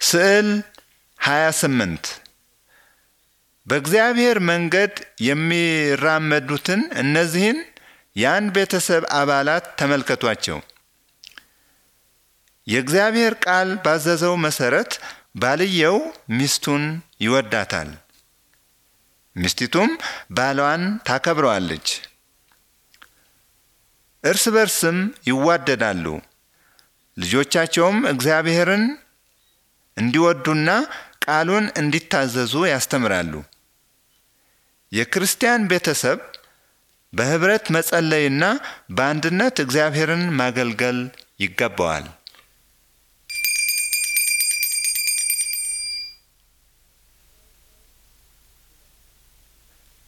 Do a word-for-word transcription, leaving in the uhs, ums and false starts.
ስዕል ሃያ ስምንት በእግዚአብሔር መንገድ የሚራመዱትን እነዚህን የአንድ ቤተሰብ አባላት ተመልከቷቸው። የእግዚአብሔር ቃል ባዘዘው መሰረት ባልየው ሚስቱን ይወዳታል፣ ሚስቲቱም ባሏን ታከብረዋለች። እርስ በርስም ይዋደዳሉ። ልጆቻቸውም እግዚአብሔርን እንዲወዱና ቃሉን እንዲታዘዙ ያስተምራሉ። የክርስቲያን ቤተሰብ በህብረት መጸለይና በአንድነት እግዚአብሔርን ማገልገል ይገባዋል።